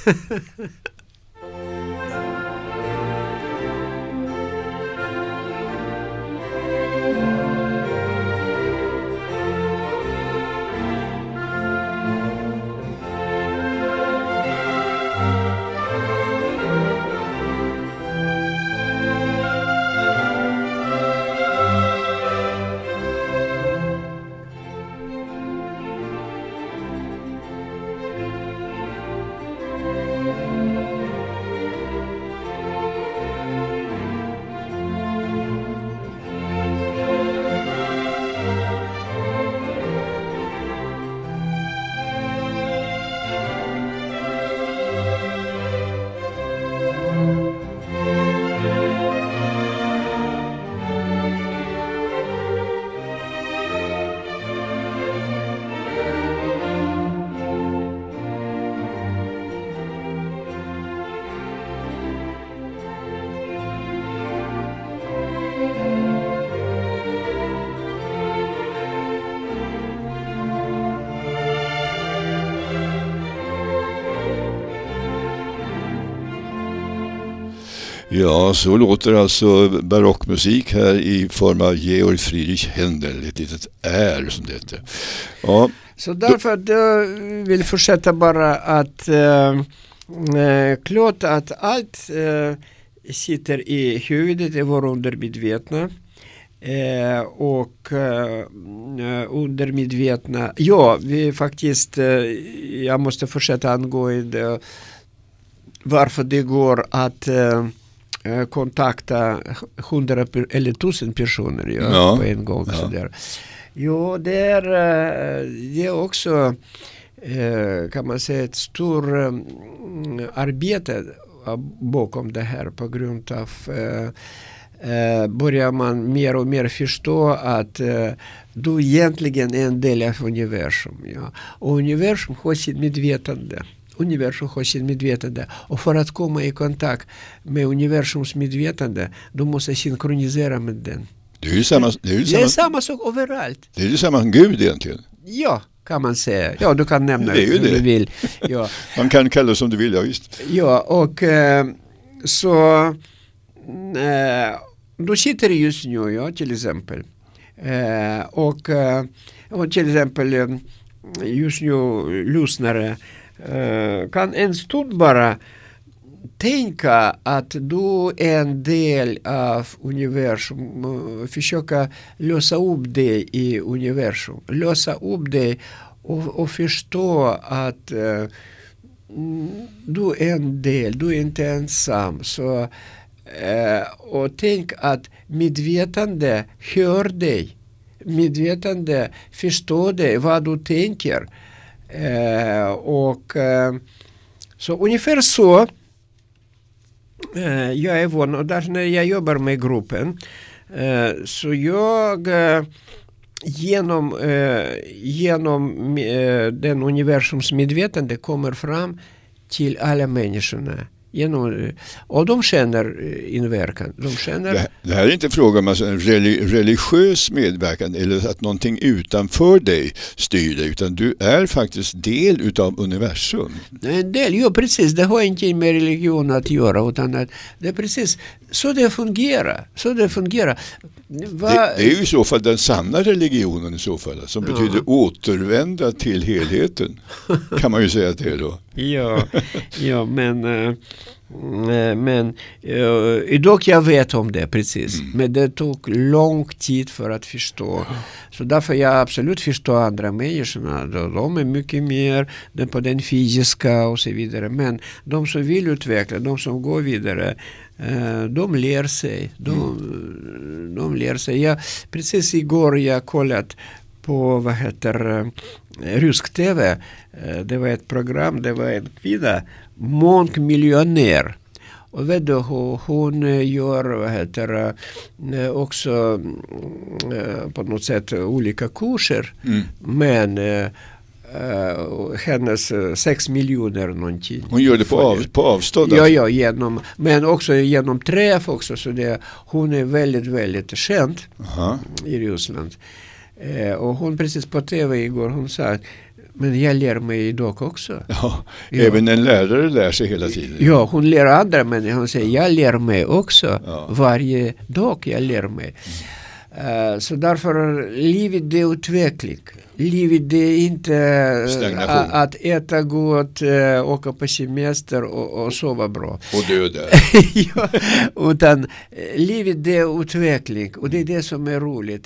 B: Ja, så låter alltså barockmusik här i form av Georg Friedrich Händel, ett litet är som det heter. Ja.
A: Så därför vill fortsätta bara att klart att allt sitter i huvudet i vår undermedvetna. Och undermedvetna, ja, vi faktiskt, jag måste fortsätta angående varför det går att kontakta 100 eller 1000 personer på en gång. Så där. Jo, det är också kan man säga ett stort arbete bakom det här på grund av börjar man mer och mer förstå att du egentligen är en del av universum. Ja. Och universum har sitt medvetande. Universum har sitt medvetande. Och för att komma i kontakt med universums medvetande, du måste synkronisera med den.
B: Det är
A: samma sak överallt.
B: Det är ju samma Gud egentligen.
A: Ja, kan man säga. Ja, du kan nämna
B: det
A: som du vill. Ja.
B: Man kan kalla det som du vill, ja visst.
A: Ja, och så du sitter just nu, ja, till exempel. Och till exempel just nu lyssnare kan en stund bara tänka att du är en del av universum, försöka lösa upp det i universum, lösa upp det och förstå att du är en del, du är inte ensam. Så Och tänk att medvetande hör dig. Medvetande förstår dig, vad du tänker. Så ungefär så jag är van. Och därför när jag jobbar med gruppen så jag genom den universums medvetande kommer fram till alla människorna. Och de känner inverkan.
B: Det här är inte fråga om en religiös medverkan eller att någonting utanför dig styr dig, utan du är faktiskt del utav universum.
A: En del, ja precis. Det har inte med religion att göra, utan att det är precis så det fungerar.
B: Det är ju i så fall den sanna religionen i så fall, som betyder återvända till helheten. Kan man ju säga att det är då.
A: Ja, men idag jag vet om det precis. Men det tog lång tid för att förstå. Så därför jag absolut förstår andra människorna. De är mycket mer på den fysiska och så vidare. Men de som vill utveckla, de som går vidare, de lär sig. De lär sig. Precis igår jag kollat på rysk tv. Det var ett program, det var en kvinna, mångmiljonär. Och vet du, hon gör också på något sätt olika kurser. Men hennes 6 miljoner någonting.
B: Hon gör det på avstånd?
A: Ja, men också genom träff också. Så hon är väldigt, väldigt känd i Ryssland. Och hon precis på tv igår, hon sa att men jag lär mig idag också.
B: Ja, även en lärare lär sig hela tiden.
A: Ja, hon lär andra, men hon säger jag lär mig också. Varje dag jag lär mig. Så därför livet är utveckling. Livet är inte att äta gott, åka på semester och sova bra.
B: Och döda.
A: Utan livet är utveckling. Och det är det som är roligt.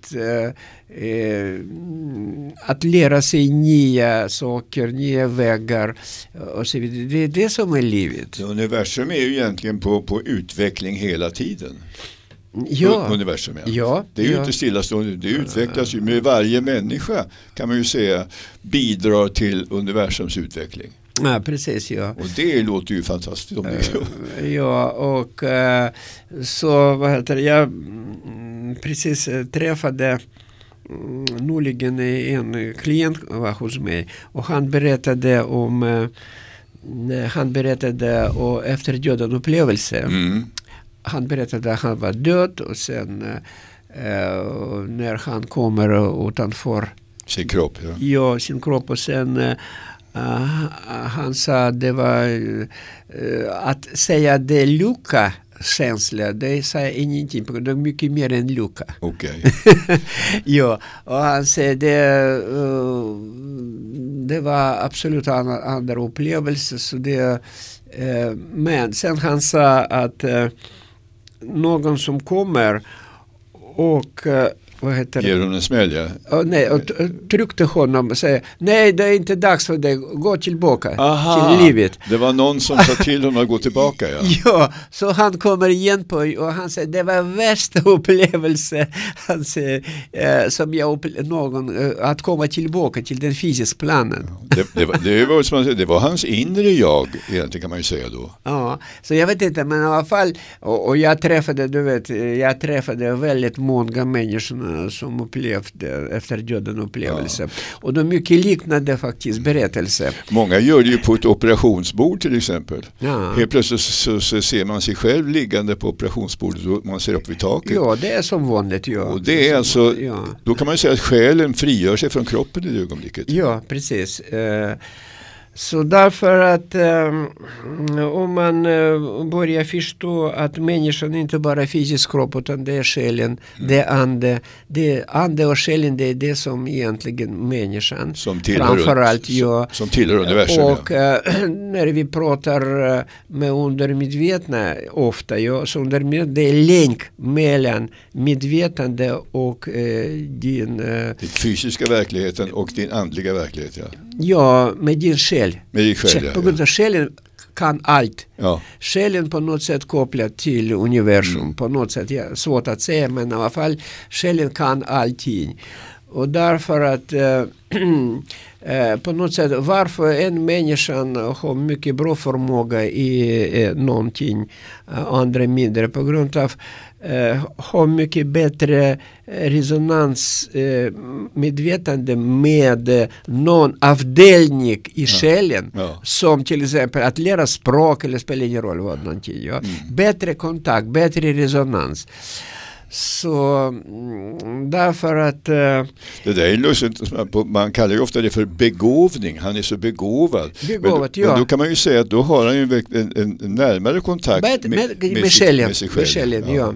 A: Att lära sig nya saker, nya vägar och så vidare. Det är det som är livet.
B: Så universum är ju egentligen på utveckling hela tiden. Universum. Det är ju inte stillastående, det utvecklas ju med varje människa, kan man ju säga, bidrar till universums utveckling.
A: Ja, precis, ja.
B: Och det låter ju fantastiskt om det.
A: Ja, och så jag precis träffade nyligen en klient var hos mig och han berättade och efter döden upplevelse. Han berättade att han var död och sen när han kommer utanför
B: sin kropp.
A: Sin kropp och sen han sa det var att säga det lycka känsla, det säger ingenting, det är mycket mer än lycka.
B: Okej.
A: Ja, och han säger det var absolut andra upplevelser så men sen han sa att någon som kommer och
B: ger hon en smäll,
A: och tryckte honom och säger nej, det är inte dags för dig, gå tillbaka till livet.
B: Det var någon som sa till honom att gå tillbaka.
A: Ja, så han kommer igen på och han säger det var värsta upplevelse han säger, som jag upplevde att komma tillbaka till den fysiska planen.
B: Det var hans inre jag egentligen, kan man ju säga då.
A: Ja, så jag vet inte, men i alla fall och jag träffade väldigt många människor som upplevde efter döden upplevelse. Och de är mycket liknande faktiskt berättelser.
B: Många gör det ju på ett operationsbord till exempel. Helt plötsligt så ser man sig själv liggande på operationsbordet och man ser upp vid taket.
A: Ja, det är som vanligt. Ja.
B: Och det är alltså, då kan man säga att själen frigör sig från kroppen i det ögonblicket.
A: Ja, precis. Så därför att om man börjar förstå att människan inte bara är fysisk kropp utan det är själen, det är ande och själen, det är det som egentligen människan
B: som tillhör, som tillhör universum.
A: Och när vi pratar med undermedvetna ofta, så det är länk mellan medvetande och din
B: fysiska verkligheten och din andliga verklighet.
A: Ja, med din själ.
B: Med din själ,
A: på grund av själen kan allt. Själen på något sätt kopplad till universum. På något sätt, svårt att säga, men i alla fall själen kan allting. Och därför att på något sätt, varför en människa har mycket bra förmåga i någonting, andra mindre, på grund av har mycket bättre resonans medvetande med någon avdelning i själen, som till exempel att lära språk eller spela ingen roll vad någonting. Bättre kontakt, bättre resonans. Så därför att
B: det där är lustigt, man kallar ju ofta det för begåvning. Han är så begåvad. Men då kan man ju säga att då har han ju en närmare kontakt med sig själv.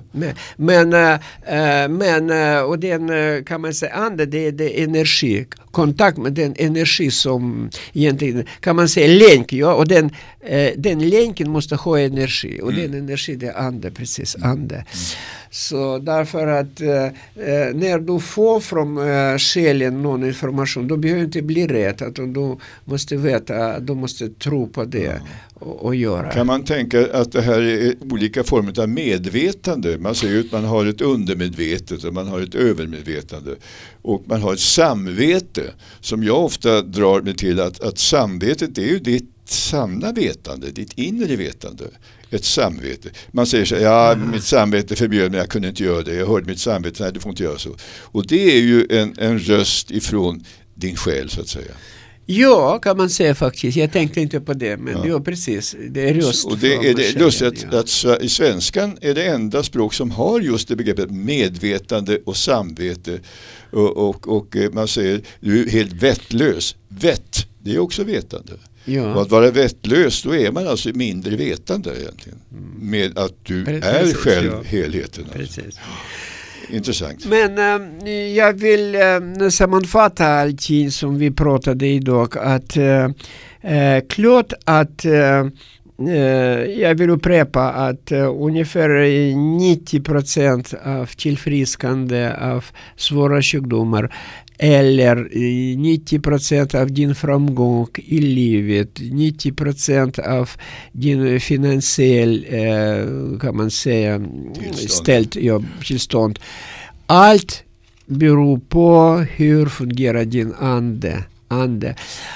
A: Men och den kan man säga andra, det är energi, kontakt med den energi som egentligen kan man säga länk, och den länken måste ha energi, och den energi, det är ande, precis, ande. Så därför att när du får från själen någon information, då behöver inte bli rätt, att du måste veta, du måste tro på det och göra.
B: Kan man tänka att det här är olika former av medvetande? Man säger att man har ett undermedvetet och man har ett övermedvetande, och man har ett samvete, som jag ofta drar mig till att samvetet är ju ditt sanna vetande, ditt inre vetande. Ett samvete. Man säger så här, mitt samvete förbjöd mig, jag kunde inte göra det. Jag hörde mitt samvete, nej, du får inte göra så. Och det är ju en röst ifrån din själ, så att säga.
A: Ja, kan man säga faktiskt. Jag tänkte inte på det, men ja precis. Det är röst.
B: Och det är lustigt att i svenskan är det enda språk som har just det begreppet medvetande och samvete. Och man säger, du är helt vettlös. Vett, det är också vetande. Ja. Och att vara vettlös, då är man alltså mindre vetande egentligen. Med att du är själv helheten. Alltså.
A: Precis.
B: Intressant.
A: Men jag vill sammanfatta allting som vi pratade idag. Att klart att jag vill upprepa att ungefär 90% av tillfriskande av svåra sjukdomar, eller 90% av din framgång i livet, 90% av din finansiell, kan man säga, tillstånd. Allt beror på hur fungerar din ande.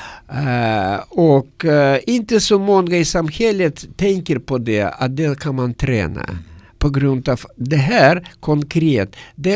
A: Och inte så många i samhället tänker på det, att det kan man träna. På grund av det här konkret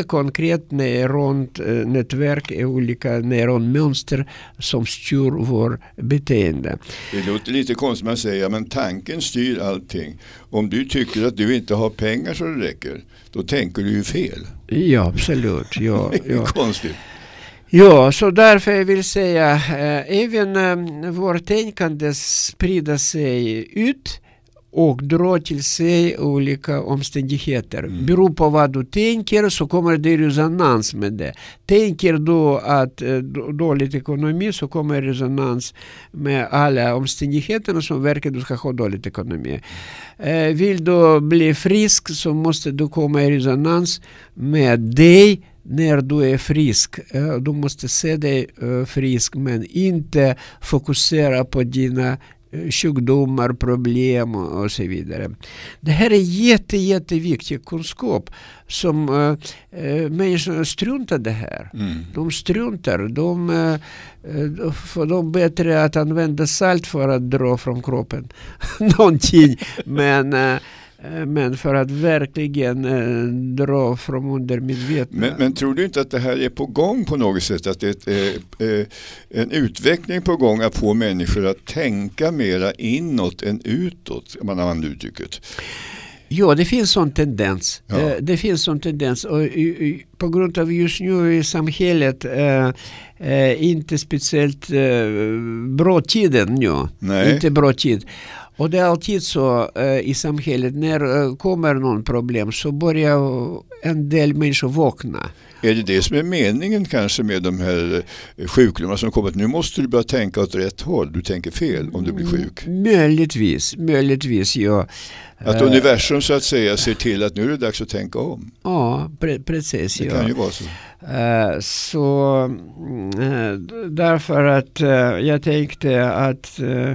A: neuronätverk är olika neuronmönster som styr vår beteende.
B: Det låter lite konstigt, man säger, men tanken styr allting. Om du tycker att du inte har pengar så det räcker, då tänker du ju fel.
A: Ja, absolut. Ja,
B: det är konstigt.
A: Ja, så därför jag vill säga, även vårt tänkande sprider sig ut och drar till sig olika omständigheter. Beror på vad du tänker, så kommer det resonans med det. Tänker du att dåligt ekonomi, så kommer resonans med alla omständigheterna som verkar du ska ha dåligt ekonomi. Vill du bli frisk, så måste du komma i resonans med dig när du är frisk. Du måste se dig frisk, men inte fokusera på dina sjukdomar, problem och så vidare. Det här är jätteviktig kunskap som människor struntar det här. De struntar. De bättre att använda salt för att dra från kroppen någonting. Men för att verkligen dra från undermedvetna.
B: Men tror du inte att det här är på gång på något sätt? Att det är en utveckling på gång att få människor att tänka mera inåt än utåt, om man använder uttrycket?
A: Ja, det finns sån tendens. Ja. Det finns sån tendens. Och på grund av just nu i samhället inte speciellt bra tiden. Ja. Inte bra tid. Och det är alltid så i samhället, när kommer någon problem så börjar en del människor vakna.
B: Är det som är meningen kanske med de här sjukdomarna som kommer? Nu måste du börja tänka åt rätt håll. Du tänker fel om du blir sjuk.
A: Möjligtvis, ja.
B: Att universum så att säga ser till att nu är det dags att tänka om.
A: Ja, precis.
B: Det kan ju vara så.
A: Så därför att jag tänkte att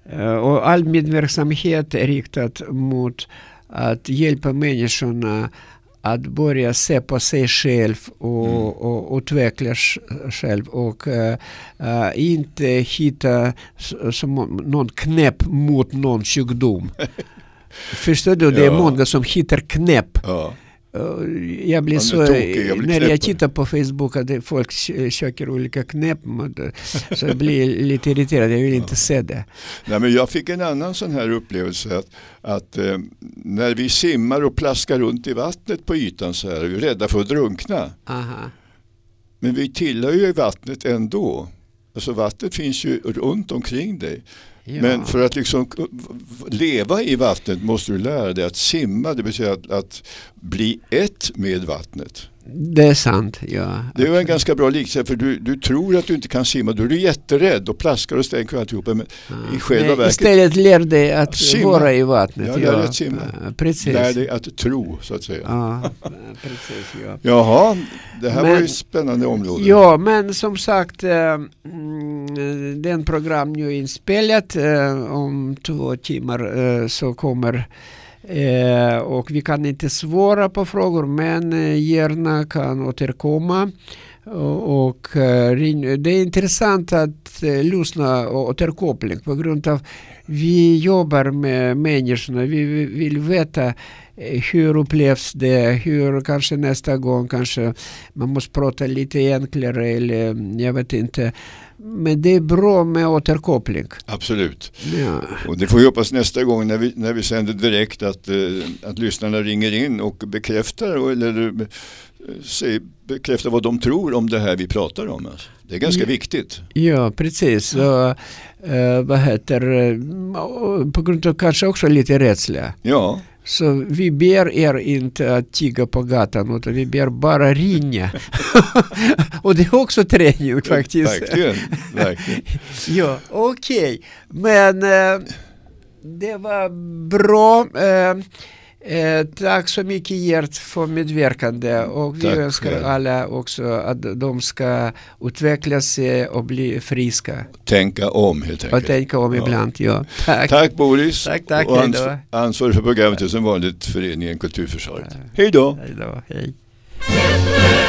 A: Och all min verksamhet är riktad mot att hjälpa människorna att börja se på sig själv och utvecklas själv och inte hitta som någon knäpp mot någon sjukdom. Förstår du? Det är många som hittar knäpp. Ja. Jag blir så när jag tittar på Facebook att folk söker olika knäpp så jag blir lite irriterad, jag vill inte se det.
B: Nej, men jag fick en annan sån här upplevelse att när vi simmar och plaskar runt i vattnet på ytan så är vi rädda för att drunkna. Aha. Men vi tillhör ju vattnet ändå. Alltså vattnet finns ju runt omkring dig. Ja. Men för att liksom leva i vattnet måste du lära dig att simma. Det betyder att bli ett med vattnet.
A: Det är sant, ja.
B: Det är ju en ganska bra liknelse, för du tror att du inte kan simma. Då är du jätterädd och plaskar och stänker alltihopa. Men i själva verket...
A: Istället lär dig att simma. Vara i vattnet.
B: Ja, lär dig att simma.
A: Precis.
B: Lär dig att tro, så att säga.
A: Ja, precis, ja.
B: Jaha, det här var ju ett spännande område.
A: Ja, men som sagt, den program nu är inspelat. Om 2 timmar så kommer... och vi kan inte svara på frågor, men gärna kan återkomma och det är intressant att lyssna och återkoppling på grund av vi jobbar med människorna, vi vill veta hur upplevs det, hur kanske nästa gång kanske man måste prata lite enklare eller jag vet inte. Men det är bra med återkoppling.
B: Absolut.
A: Ja.
B: Och det får vi hoppas nästa gång när vi sänder direkt att lyssnarna ringer in och bekräftar eller bekräftar vad de tror om det här vi pratar om. Alltså. Det är ganska viktigt.
A: Ja, precis. Och, på grund av kanske också lite rädsla.
B: Ja.
A: Så vi ber er inte att tiga på gatan, utan vi ber bara ringa. Och det är också träning faktiskt.
B: Verkligen.
A: Ja, okej. Men det var bra. Tack så mycket Gert för medverkande och vi önskar alla också att de ska utveckla sig och bli friska.
B: Tänka om helt enkelt.
A: Och tänka om ibland, ja.
B: Tack Boris.
A: Tack.
B: Och ansvarig för programmet är som vanligt Föreningen Kulturförsvaret. Hej då.
A: Hej då. Hej.